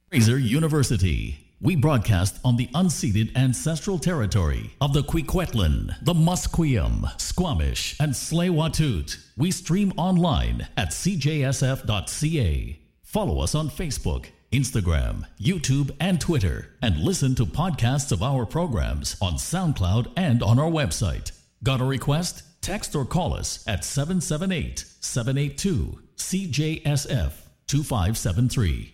Fraser University. We broadcast on the unceded ancestral territory of the Kwikwetlan, the Musqueam, Squamish, and Tsleil-Waututh. We stream online at cjsf.ca. Follow us on Facebook, Instagram, YouTube, and Twitter, and listen to podcasts of our programs on SoundCloud and on our website. Got a request? Text or call us at 778-782-CJSF 2573.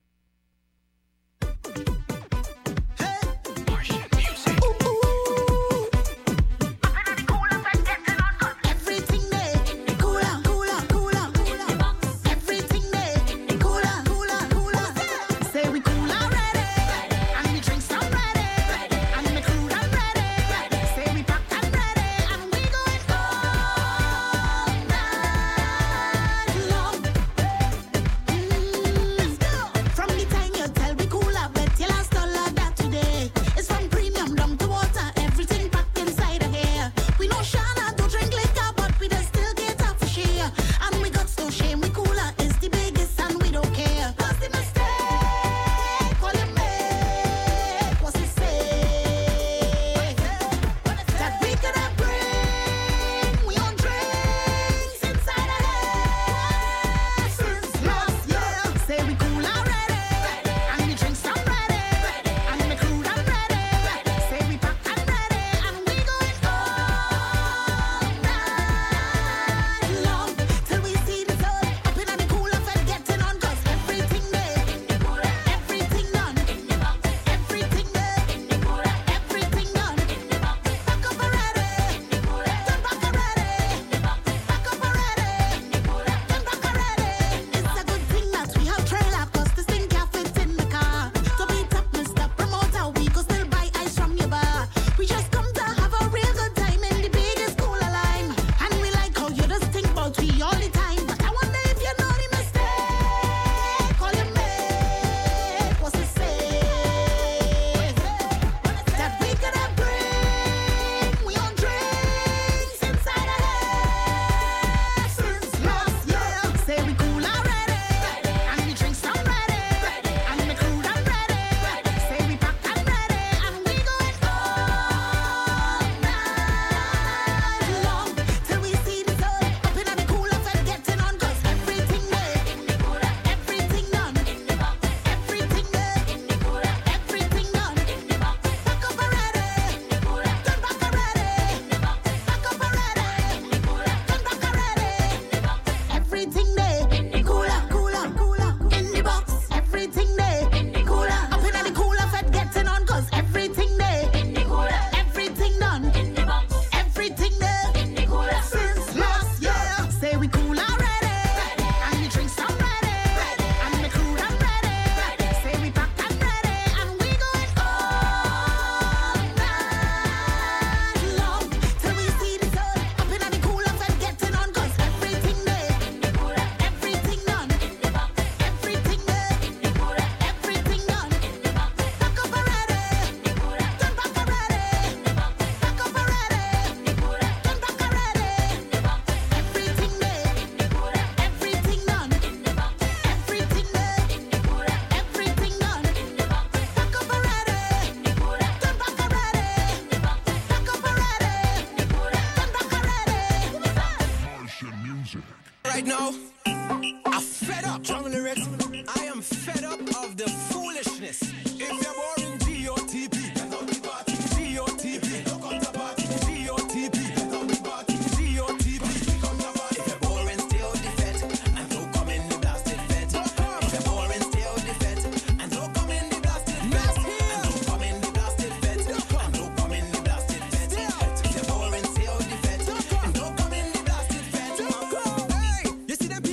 Right now, I'm fed up. Jungle lyrics. I am fed up of the foolishness. If you're boring, GOTP. GOTP. GOTP. GOTP. If you're boring, still defend. And don't come in the blasted vet. If you're boring, still defend. And don't come in the blasted vet. And don't come in the blasted vet. And don't come in the blasted vet. If you're boring, still defend. And don't come in the blasted vet. Hey, you see them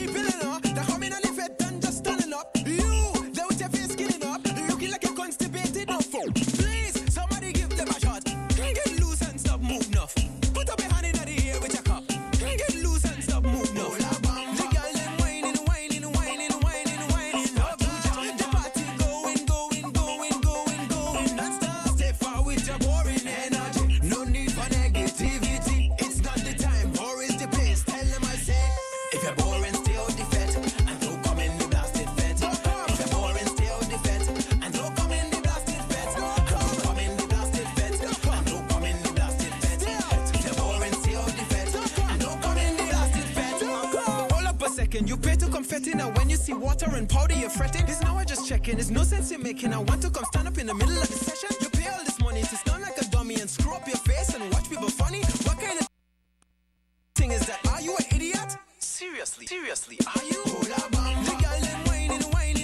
Now when you see water and powder, you're fretting. This now I just checking. There's no sense in making. I want to come stand up in the middle of the session. You pay all this money to stand like a dummy and screw up your face and watch people funny. What kind of thing is that? Are you an idiot? Seriously, are you? The girl them whining.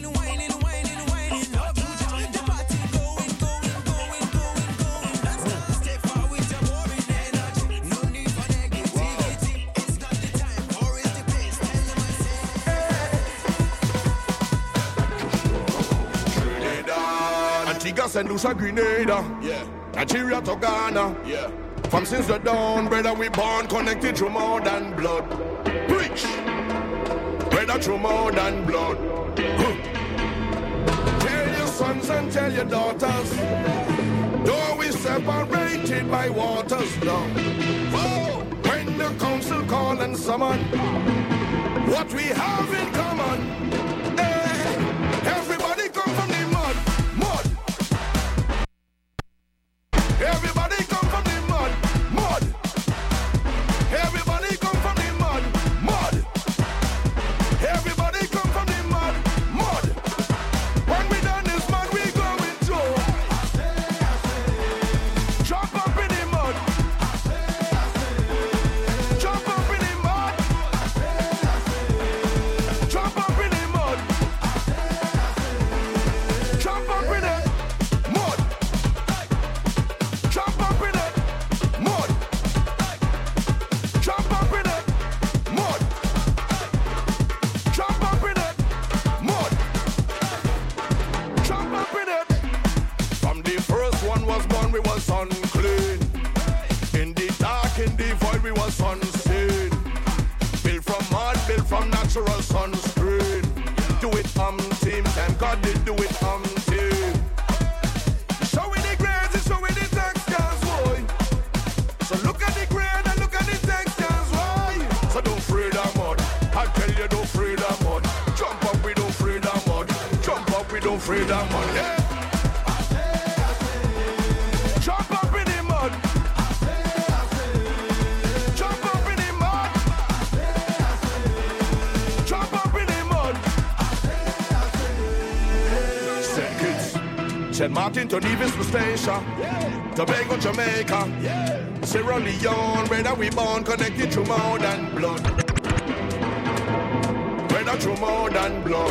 Up to down, the party going. That's not stay far with your boring energy. No need for negativity. It's not the time, or is the pace. Tell them I say. Antigua, St. Lucia, Grenada. Yeah. Nigeria to Ghana. Yeah. From since the dawn, brother, we born connected through more than blood. Preach, brother, through more than blood. Tell your sons and tell your daughters, though we separated by waters now. Oh, when the council call and summon, what we have in common. Everybody come from the mud. Everybody come from the mud. Everybody come from the mud. Everybody come from the mud. When we done this mud, we going to jump up in the mud. Jump up in the mud. Jump up in the mud. Jump up in the mud. Jump up in it, mud. Jump up in it, mud. Jump up in it, mud. Jump up in it. From the first one was born, we was unclean. In the dark, in the void, we was unseen. Built from mud, built from natural sunscreen. Do it team, and God did do it team. Show me the grades and show me the textures, boy. So look at the grade and look at the textures, boy. So don't afraid of mud. I tell you don't afraid of mud. Jump up, we don't afraid of mud. Jump up, we don't afraid of mud. Yeah. Jump up in the mud. Jump up in the mud. Jump up in the mud. St. Kitts, St. Martin to Nevis Station, Tobago, Jamaica, Sierra Leone, where we born connected through more than blood. Whether through more than blood.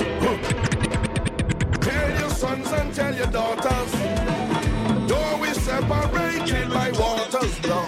Tell your sons and tell your daughters, though we separated by waters now.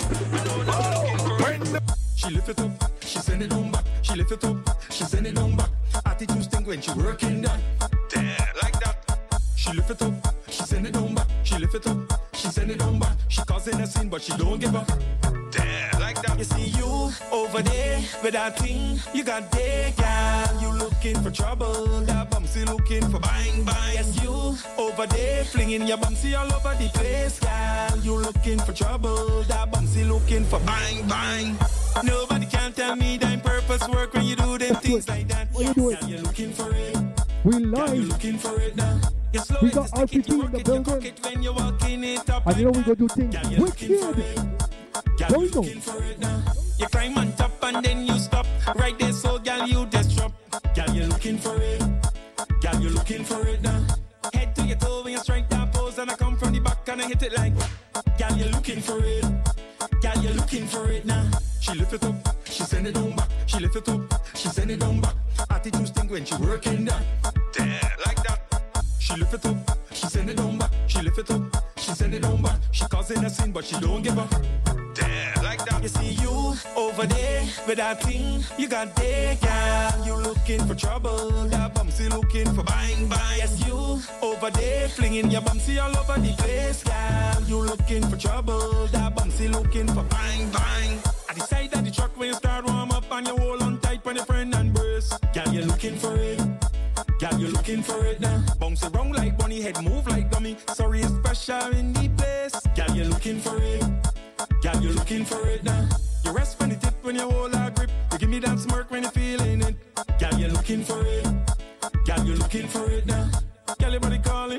She lift it up, she send it on back. She lift it up, she send it on back. Attitude stink when she working that. Damn, like that. She lift it up, she send it on back. She lift it up, she send it on back. She causing a scene, but she don't give up. Damn, like that. You see you over there with that thing you got there, girl. You looking for trouble, that bumsy looking for bang bang. Yes, you over there flinging your bumsy all over the place, girl. You looking for trouble, that bumsy looking for bang bang. Nobody can tell me that purpose work when you do them things like that. What you doing? Girl, you're looking for it. We Girl, you're live. looking for it now. We got RPG in the building. When you're walking it up, And you know we gonna do things girl, you're looking for wicked. it. Girl, Don't you know. looking for it now. You climb on top and then you stop. Right there, so girl, you just drop. Girl, you're looking for it. Girl, you're looking for it now. Head to your toe when you strike that pose, and I come from the back and I hit it like. Girl, you're looking for it. Girl, you're looking for it now. She lift it up, she send it on back. She lift it up, she send it on back. Attitude stink when she working that. Damn, like that. She lift it up, she send it on back. She lift it up, she send it on back. She causing a scene, but she don't give up. Damn, like that. You see you over there with that thing you got there, girl. You looking for trouble, that bumsy looking for bang bang. Yes, you over there flinging your bumsy all over the place, girl. You looking for trouble, that bumsy looking for bang bang. I decide that the truck when you start warm up and you hold on tight when your friend and brace. Girl, you're looking for it. Girl, you're looking for it now. Bounce around like bunny, head move like dummy. Sorry, it's pressure in the place. Girl, you're looking for it. Girl, you're looking for it now. You rest when you tip when you hold a grip. You give me that smirk when you're feeling it. Girl, you're looking for it. Girl, you're looking for it now. Girl, your body calling.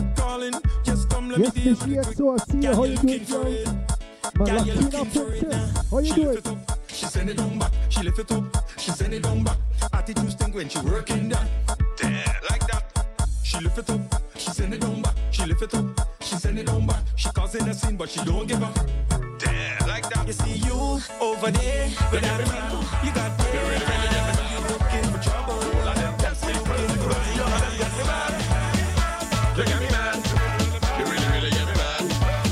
Just come, let Yes, me deal Miss EXO, I see you. How you doing, for it. My Girl, you're Latina looking for it now. princess. How you She doing? lift it up, she send it on back. She lift it up, she send it down back. Attitude stink when she working that. Damn, like that. She lift it up, she send it down back. She lift it up, she send it down back. She causing a scene, but she don't give up. Damn, like that. You see you over there, with that man. You got pain, you looking for trouble. All of them testing, all of them get me mad. You get me mad. You really get me mad.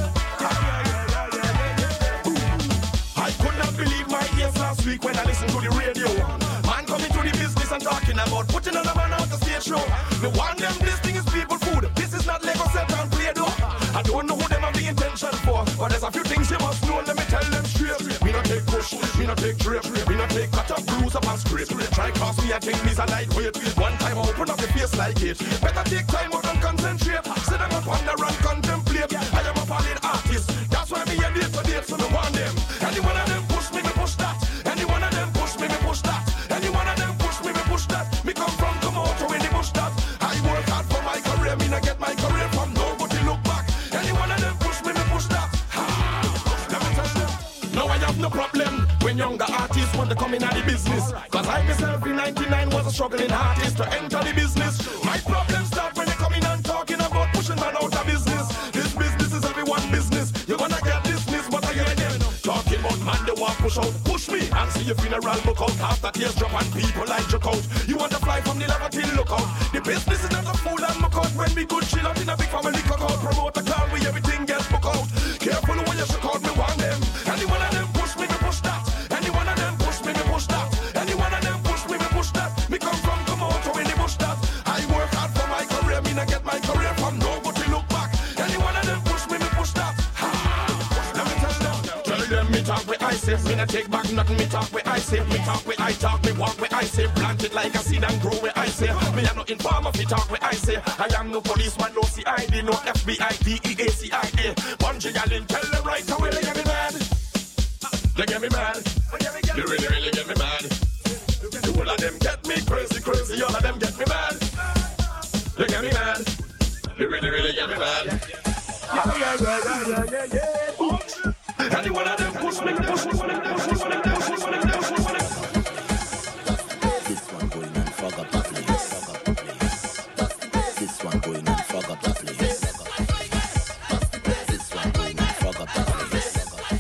I could not believe my ears last week when I listened to the radio. Man coming to the business and talking about putting another man out the stage show. The one them this thing is people food. This is not Lego set and play though. I don't know who them have the intention for, but there's a few things you must know. Let me tell them straight. Me not take push, me not take drape, me not take cut up, bruise up and scrape. Try cross me, I think me's a lightweight. One time I open up your face like it. Better take time out and concentrate. Sit down and ponder and contemplate. I am a valid artist. That's why me a date for date, so me want them. Any one of them push me push that. Any one of them push me push that. Any one of them push me push that. Me come from Komodo in the bush that. I work hard for my career, me not get my career from nobody look back. Any one of them push me push that. Let me tell them. No, I have no problem when younger artists want to come in at the business. Cause I myself in 99 was a struggling artist to enter the business. My problem start when they come in and talking about pushing man out of business. This business is everyone's business. You're gonna get dismissed, but I hear them talking about man they want push out. Push me and see your funeral book out. After tears drop and people like joke out. You want to fly from the level till look out. The business is not a fool and muck out. When we good chill out in a big family cook out. Promote a call where everything gets book out. Careful when you shook out, me want them. Any one of them push me push that. Any one of them push me push that. Any one of them push me push that. Me come from Komodo in the bush that. I work hard for my career, me not get my career from nobody look back. Any one of them push me push that. Let me tell them me talk with I say. Me not take back nothing, me talk with I say. Me talk with I talk, me walk with I say. Plant it like a seed and grow with I say. Me am no informer, me talk with I say. I am no policeman, no CID, no FBI, DEA, CIA. Bungie Allen, tell them right away they get me mad. They get me mad. They really get me mad. All of them get me crazy, all of them get me mad. They get me mad. They really get me mad. Any one of them push me. This one going and fog up the place. This one going and fog up the place. This one going and fog up the place.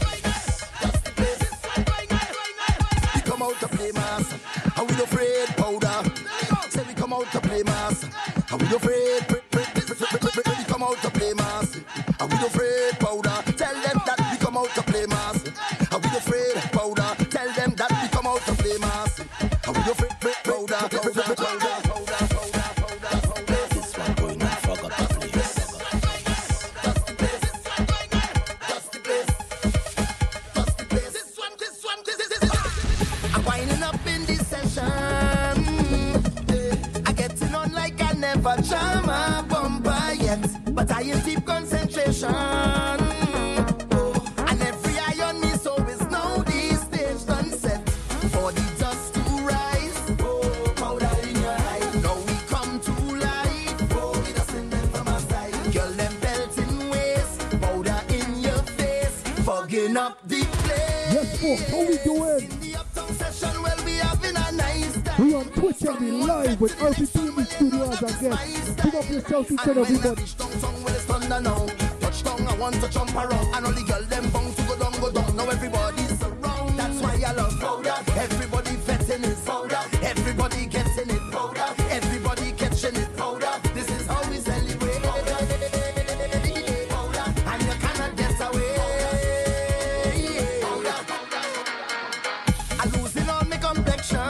We come out to play mass, and we no afraid powder. Say we come out to play mass, and we no afraid. We come out to play mass, and we no afraid powder. Tell them that we come out to play mass, and we no afraid powder. Tell them that we come out to play mass, and we no afraid powder. This one going and fog up the place. I'm winding up in this session. I'm getting on like I never jam a bumper yet, but I in deep concentration. And every eye on me, so is now the stage done set for the dust to rise. Powder in your eye, now we come to life. We just send them from our side. Girl, them belting waist, powder in your face, fogging up the place. Yes, folks, how we doing? In the uptown session, well, we having a nice time. We on Twitch and we live with RPT in the studio as a guest. Pick up yourself each and everybody. Touchdown, I want to jump around. And all the girl them bound to go down. Now everybody's around. That's why I love powder. Everybody vetting it powder. Everybody getting it powder. Everybody catching it powder. This is how we celebrate powder. And you cannot get away. Powder. I'm losing all my complexion.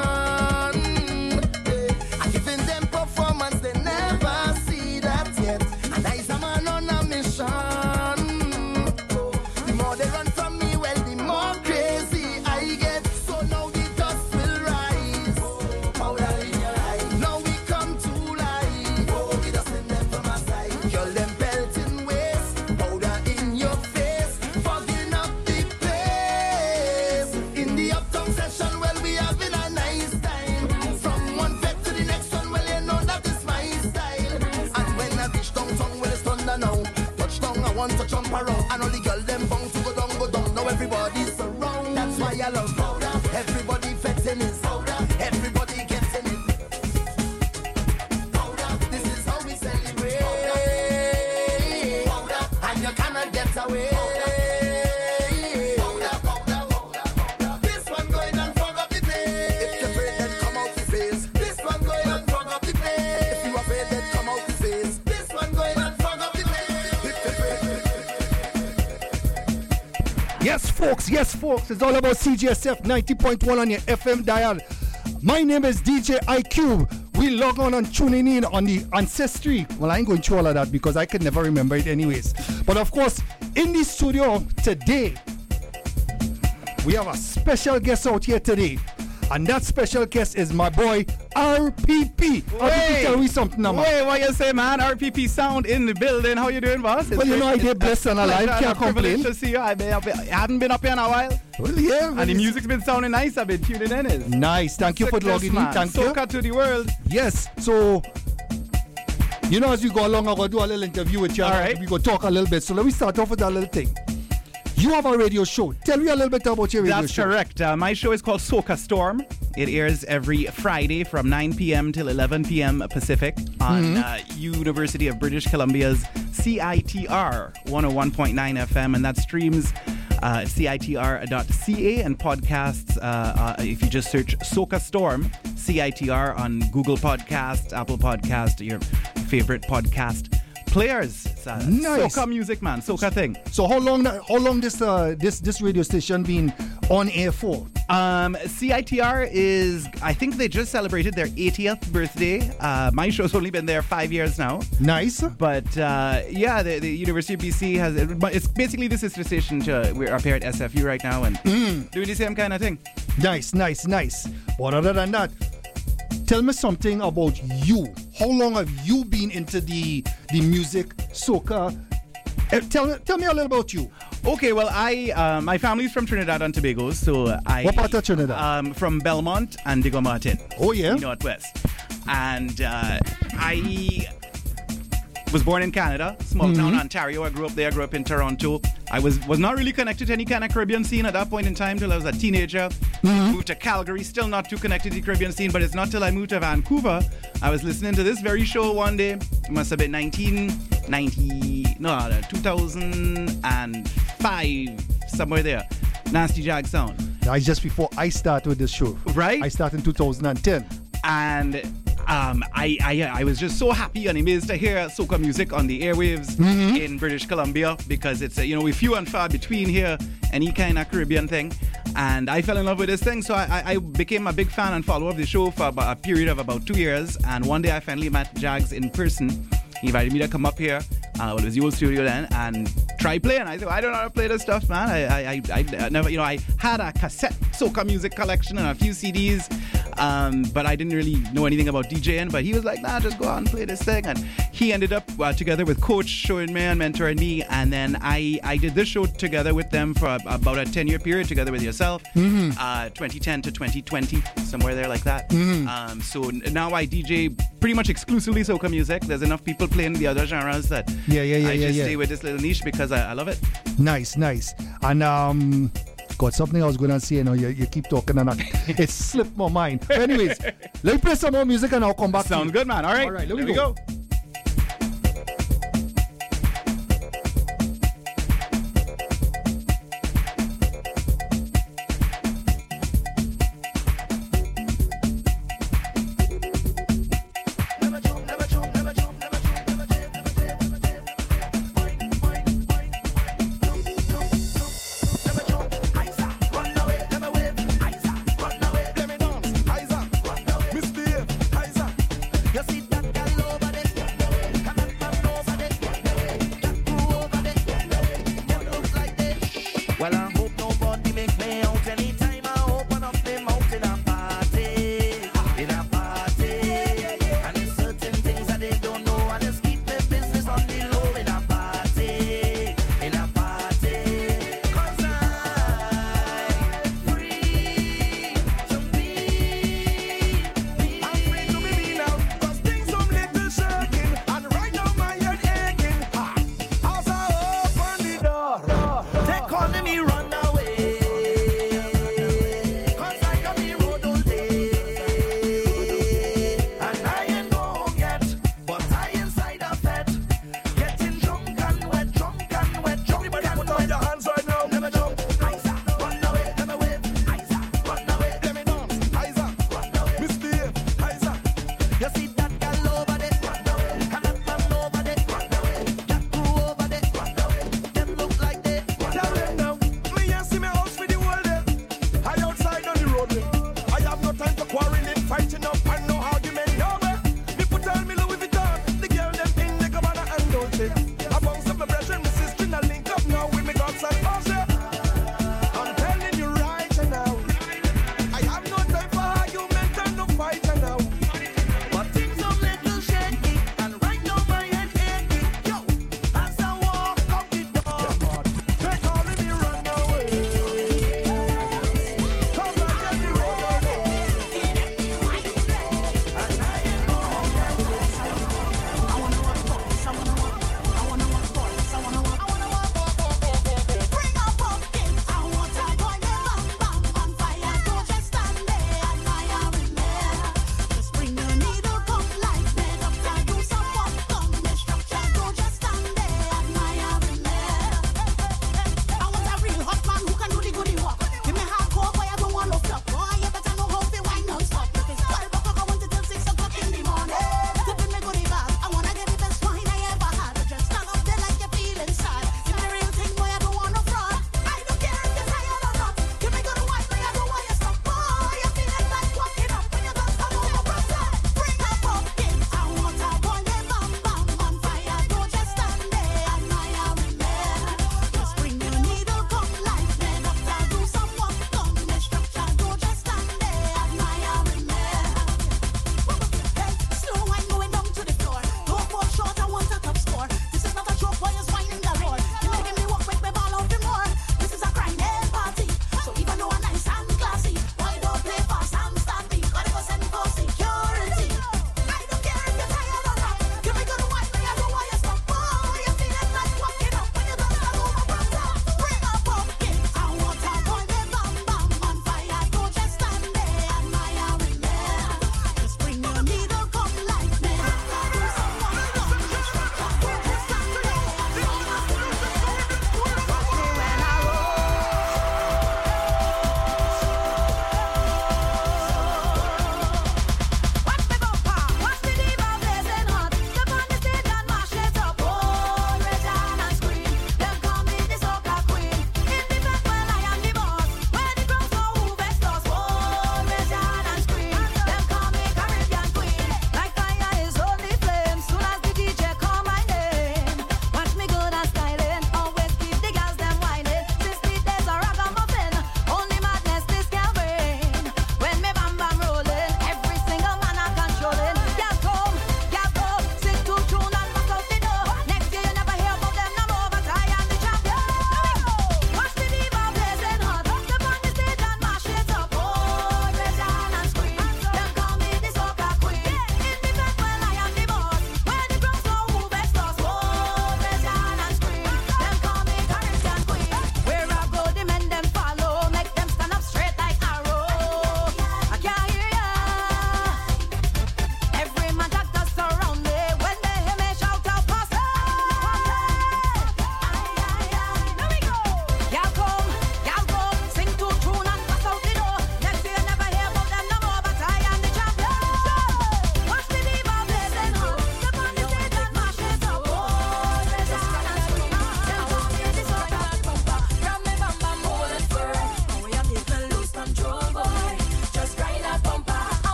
I'm giving them performance they never see that yet. And I's a man on a mission. The more they run from me, well, the more crazy I get. So now the dust will rise. Powder in your eye. Now we come to life. We just send them from our side. Girl, them belting waist. Powder in your face. Fogging up the place. In the uptown session, well, we having a nice time. From one fete to the next one, well, you know that is my style. And when I reach downtown, well, it's thunder now. Touchdown, I want to jump around. And all the girl them bound to go down. Now everybody's around. That's why I love powder. Everybody fetting is powder. and you cannot get away. This one going and fuck up the place. If you're afraid, then come out the face. This one going and fuck up the place. If you're afraid, then come out the face. This one going and fuck up the place. Yes, folks. It's all about CJSF 90.1 on your FM dial. My name is DJ iCube. We log on and tuning in on the Ancestry. Well, I ain't going through all of that because I could never remember it anyways. But of course, in the studio today, we have a special guest out here today. And that special guest is my boy, RPP. RPP, tell me something now, man. Wait, what you say, man? RPP sound in the building. How you doing, boss? Well, you know, I did blessed and alive. Can't complain. To see you. I haven't been up here in a while. Well, yeah. And the music's been sounding nice. I've been tuning in. Nice. Thank you for logging in. Thank you. Soca to the world. Yes. So, you know, as we go along, I'm going to do a little interview with you. All right. We go talk a little bit. So let me start off with that little thing. You have a radio show. Tell me a little bit about your radio show. That's correct. My show is called Soca Storm. It airs every Friday from 9 p.m. till 11 p.m. Pacific on University of British Columbia's CITR 101.9 FM, and that streams CITR.ca and podcasts. If you just search Soca Storm CITR on Google Podcast, Apple Podcast, your favorite podcast players. It's nice. Soca music, man. Soca thing. So how long this radio station been on air for? CITR is, I think they just celebrated their 80th birthday. My show's only been there 5 years now. Nice. But yeah, the University of BC has, it's basically the sister station to, we're up here at SFU right now and doing the same kind of thing. Nice. But other than that, tell me something about you. How long have you been into the music, soca? Tell me a little about you. Okay, well, my family's from Trinidad and Tobago, so What part of Trinidad? From Belmont and Diego Martin. Oh, yeah? Northwest. And I was born in Canada, small town Ontario. I grew up there. I grew up in Toronto. I was not really connected to any kind of Caribbean scene at that point in time till I was a teenager. Moved to Calgary, still not too connected to the Caribbean scene, but it's not till I moved to Vancouver. I was listening to this very show one day. It must have been 2005, somewhere there. Nasty Jag Sound. That's just before I started with this show. Right? I started in 2010. And I was just so happy and amazed to hear soca music on the airwaves in British Columbia, because it's we're few and far between here, any kind of Caribbean thing. And I fell in love with this thing, so I became a big fan and follower of the show for a period of about 2 years. And one day I finally met Jags in person. He invited me to come up here. It was the old studio then, and try playing. I said, I don't know how to play this stuff, man. I never, I had a cassette soca music collection and a few CDs, but I didn't really know anything about DJing. But he was like, nah, just go out and play this thing. And he ended up together with Coach showing me and mentoring me, and then I did this show together with them for about a 10-year period, together with yourself, 2010 to 2020, somewhere there like that. So now I DJ pretty much exclusively soca music. There's enough people playing the other genres that I just stay with this little niche because I love it. Nice. And got something I was going to say, you keep talking and it slipped my mind. But anyways, let me play some more music and I'll come back. Sounds good, man. All right, let me go. They calling me run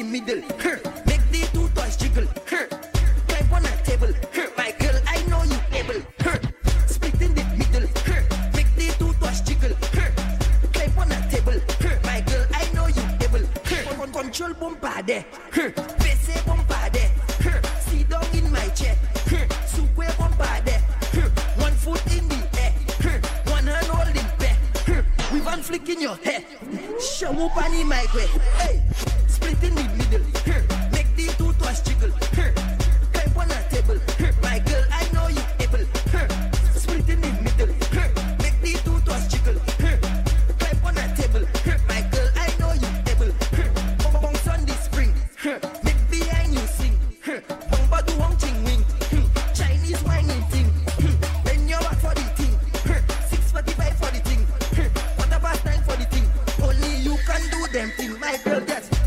middle. Make the two toys jiggle. Climb on a table. My girl, I know you able. Split in the middle. Make the two toys jiggle. Climb on a table. My girl, I know you able. Control bombade. Face bombade. Sit down in my chair. Super bombade. One foot in the air. One hand holding back. With one flick in your hair. Show up on my way. Hey, split in the middle. Make the two toys jiggle. Climb on a table. My girl, I know you able. Split in the middle. Make the two toys jiggle. Climb on a table. My girl, I know you able. Bounce on the spring. Make behind you sing. Bumba do Hong Ching Wing. Chinese whining thing. Bend your back for the thing. 6:45 for the thing. What about time for the thing? Only you can do them thing. My girl, that's